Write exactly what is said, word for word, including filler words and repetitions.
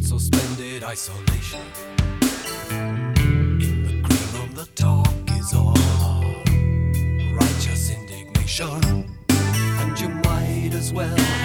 not so splendid isolation. In the green room the talk is all righteous indignation, and you might as well